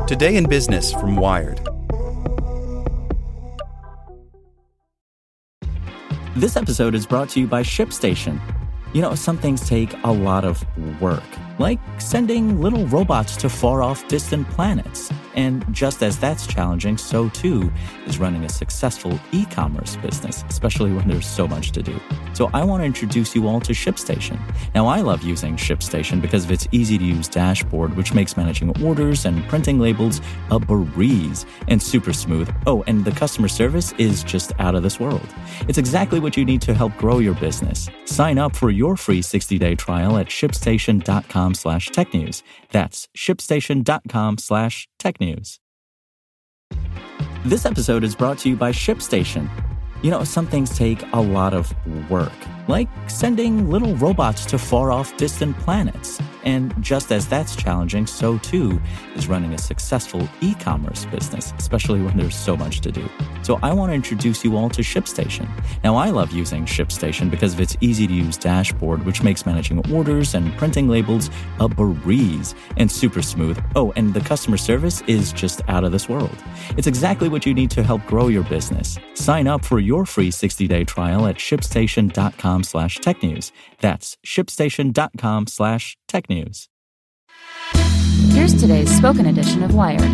Today in Business from Wired. This episode is brought to you by ShipStation. You know, some things take a lot of work, like sending little robots to far-off distant planets. And just as that's challenging, so too is running a successful e-commerce business, especially when there's so much to do. So I want to introduce you all to ShipStation. Now, I love using ShipStation because of its easy-to-use dashboard, which makes managing orders and printing labels a breeze and super smooth. Oh, and the customer service is just out of this world. It's exactly what you need to help grow your business. Sign up for your free 60-day trial at shipstation.com/technews. That's shipstation.com/technews. This episode is brought to you by ShipStation. You know, some things take a lot of work, like sending little robots to far-off distant planets. And just as that's challenging, so too is running a successful e-commerce business, especially when there's so much to do. So I want to introduce you all to ShipStation. Now, I love using ShipStation because of its easy-to-use dashboard, which makes managing orders and printing labels a breeze and super smooth. Oh, and the customer service is just out of this world. It's exactly what you need to help grow your business. Sign up for your free 60-day trial at shipstation.com/technews. That's shipstation.com/technews. Here's today's spoken edition of Wired.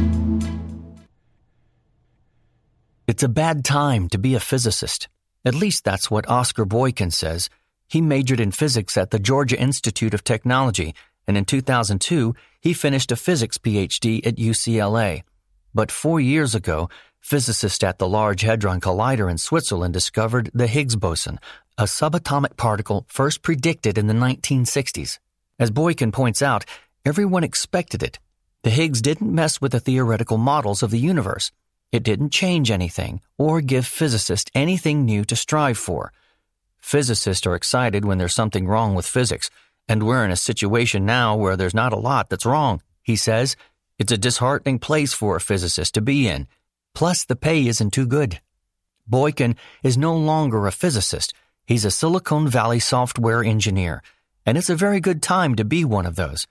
It's a bad time to be a physicist. At least that's what Oscar Boykin says. He majored in physics at the Georgia Institute of Technology, and in 2002, he finished a physics PhD at UCLA. But 4 years ago, physicists at the Large Hadron Collider in Switzerland discovered the Higgs boson, a subatomic particle first predicted in the 1960s. As Boykin points out, everyone expected it. The Higgs didn't mess with the theoretical models of the universe. It didn't change anything or give physicists anything new to strive for. Physicists are excited when there's something wrong with physics, and we're in a situation now where there's not a lot that's wrong, he says. It's a disheartening place for a physicist to be in. Plus, the pay isn't too good. Boykin is no longer a physicist. He's a Silicon Valley software engineer, and it's a very good time to be one of those.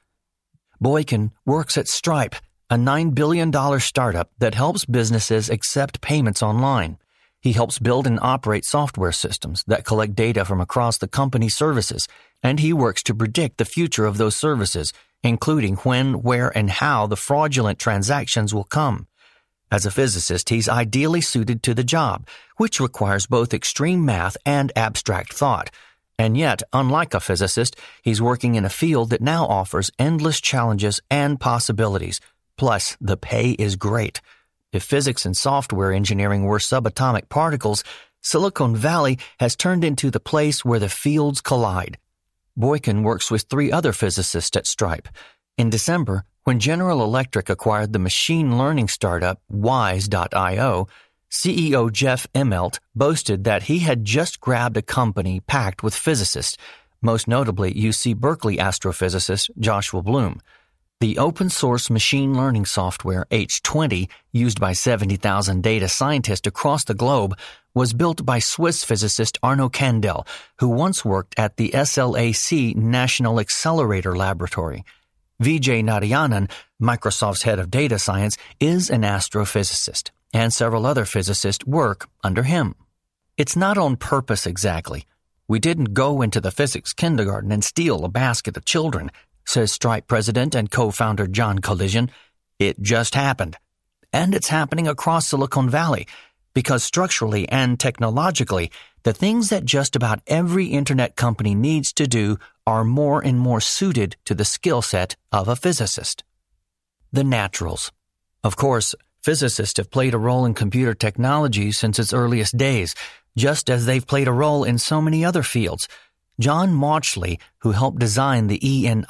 Boykin works at Stripe, a $9 billion startup that helps businesses accept payments online. He helps build and operate software systems that collect data from across the company's services, and he works to predict the future of those services, including when, where, and how the fraudulent transactions will come. As a physicist, he's ideally suited to the job, which requires both extreme math and abstract thought. And yet, unlike a physicist, he's working in a field that now offers endless challenges and possibilities. Plus, the pay is great. If physics and software engineering were subatomic particles, Silicon Valley has turned into the place where the fields collide. Boykin works with 3 other physicists at Stripe. In December, when General Electric acquired the machine learning startup Wise.io, CEO Jeff Immelt boasted that he had just grabbed a company packed with physicists, most notably UC Berkeley astrophysicist Joshua Bloom. The open-source machine learning software H20, used by 70,000 data scientists across the globe, was built by Swiss physicist Arno Kandel, who once worked at the SLAC National Accelerator Laboratory. Vijay Narayanan, Microsoft's head of data science, is an astrophysicist, and several other physicists work under him. It's not on purpose exactly. We didn't go into the physics kindergarten and steal a basket of children, says Stripe president and co-founder John Collision. It just happened. And it's happening across Silicon Valley, because structurally and technologically, the things that just about every internet company needs to do are more and more suited to the skill set of a physicist. The naturals. Of course, physicists have played a role in computer technology since its earliest days, just as they've played a role in so many other fields. John Mauchly, who helped design the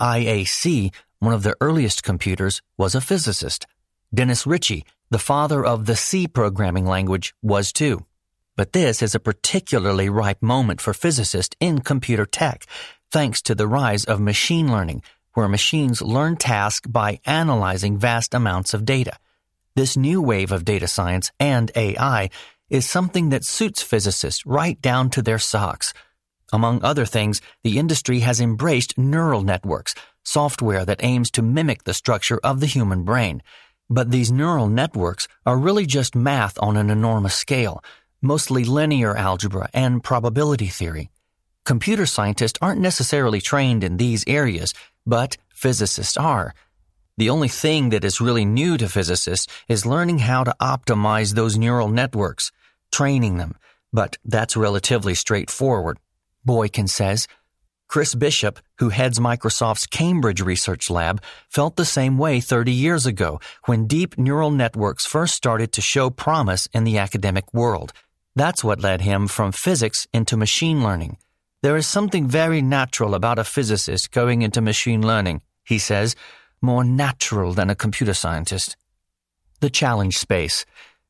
ENIAC, one of the earliest computers, was a physicist. Dennis Ritchie, the father of the C programming language, was too. But this is a particularly ripe moment for physicists in computer tech, thanks to the rise of machine learning, where machines learn tasks by analyzing vast amounts of data. This new wave of data science and AI is something that suits physicists right down to their socks. Among other things, the industry has embraced neural networks, software that aims to mimic the structure of the human brain. But these neural networks are really just math on an enormous scale, mostly linear algebra and probability theory. Computer scientists aren't necessarily trained in these areas, but physicists are. The only thing that is really new to physicists is learning how to optimize those neural networks, training them, but that's relatively straightforward. Boykin says. Chris Bishop, who heads Microsoft's Cambridge Research Lab, felt the same way 30 years ago when deep neural networks first started to show promise in the academic world. That's what led him from physics into machine learning. There is something very natural about a physicist going into machine learning, he says, more natural than a computer scientist. The challenge space.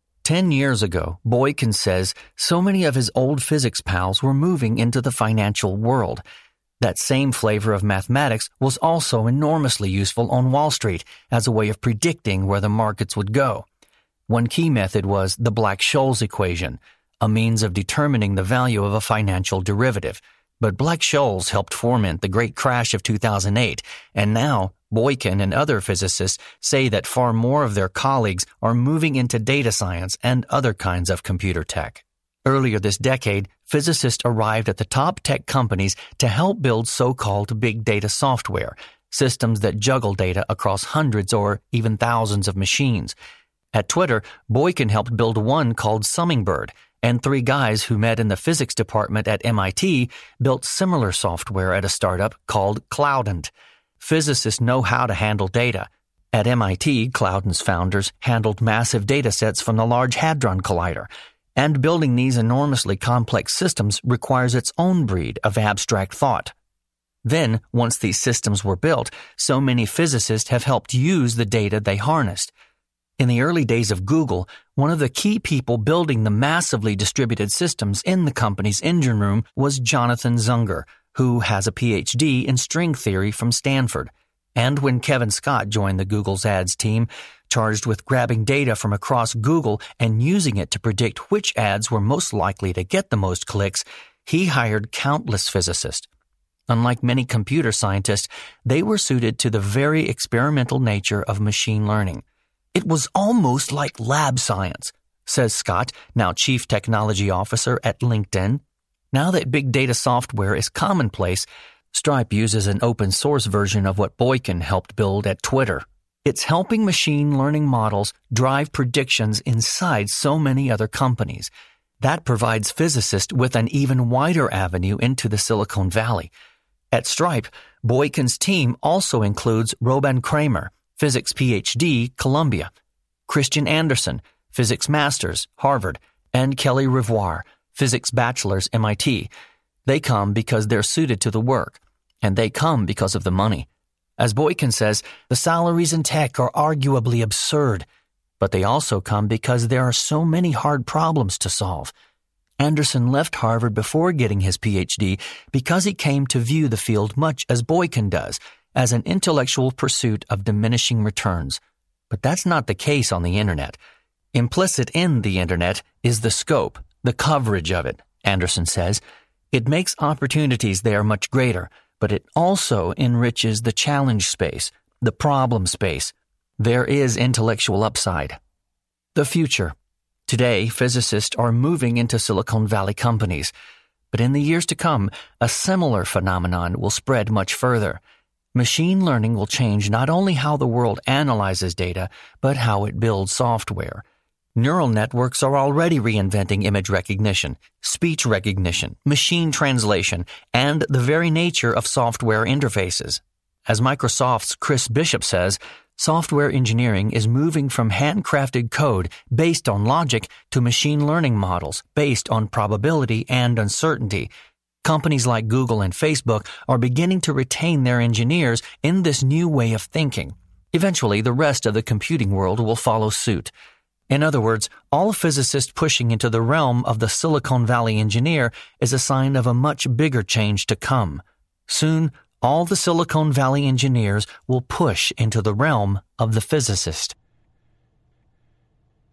10 years ago, Boykin says so many of his old physics pals were moving into the financial world. That same flavor of mathematics was also enormously useful on Wall Street as a way of predicting where the markets would go. One key method was the Black-Scholes equation, a means of determining the value of a financial derivative. But Black-Scholes helped foment the great crash of 2008, and now Boykin and other physicists say that far more of their colleagues are moving into data science and other kinds of computer tech. Earlier this decade, physicists arrived at the top tech companies to help build so-called big data software, systems that juggle data across hundreds or even thousands of machines. At Twitter, Boykin helped build one called Summingbird, and 3 guys who met in the physics department at MIT built similar software at a startup called Cloudant. Physicists know how to handle data. At MIT, Cloudant's founders handled massive data sets from the Large Hadron Collider, and building these enormously complex systems requires its own breed of abstract thought. Then, once these systems were built, so many physicists have helped use the data they harnessed. In the early days of Google, one of the key people building the massively distributed systems in the company's engine room was Jonathan Zunger, who has a PhD in string theory from Stanford. And when Kevin Scott joined the Google's ads team, charged with grabbing data from across Google and using it to predict which ads were most likely to get the most clicks, he hired countless physicists. Unlike many computer scientists, they were suited to the very experimental nature of machine learning. It was almost like lab science, says Scott, now Chief Technology Officer at LinkedIn. Now that big data software is commonplace, Stripe uses an open source version of what Boykin helped build at Twitter. It's helping machine learning models drive predictions inside so many other companies. That provides physicists with an even wider avenue into the Silicon Valley. At Stripe, Boykin's team also includes Robin Kramer, Physics PhD, Columbia, Christian Anderson, Physics Masters, Harvard, and Kelly Rivoire, Physics Bachelors, MIT. They come because they're suited to the work, and they come because of the money. As Boykin says, the salaries in tech are arguably absurd, but they also come because there are so many hard problems to solve. Anderson left Harvard before getting his PhD because he came to view the field much as Boykin does, as an intellectual pursuit of diminishing returns. But that's not the case on the Internet. Implicit in the Internet is the scope, the coverage of it, Anderson says. It makes opportunities there much greater, but it also enriches the challenge space, the problem space. There is intellectual upside. The future. Today, physicists are moving into Silicon Valley companies, but in the years to come, a similar phenomenon will spread much further. Machine learning will change not only how the world analyzes data, but how it builds software. Neural networks are already reinventing image recognition, speech recognition, machine translation, and the very nature of software interfaces. As Microsoft's Chris Bishop says, software engineering is moving from handcrafted code based on logic to machine learning models based on probability and uncertainty. Companies like Google and Facebook are beginning to retain their engineers in this new way of thinking. Eventually, the rest of the computing world will follow suit. In other words, all physicists pushing into the realm of the Silicon Valley engineer is a sign of a much bigger change to come. Soon, all the Silicon Valley engineers will push into the realm of the physicist.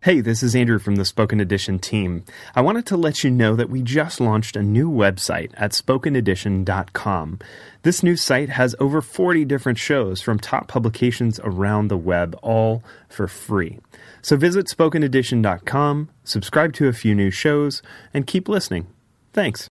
Hey, this is Andrew from the Spoken Edition team. I wanted to let you know that we just launched a new website at spokenedition.com. This new site has over 40 different shows from top publications around the web, all for free. So visit spokenedition.com, subscribe to a few new shows, and keep listening. Thanks.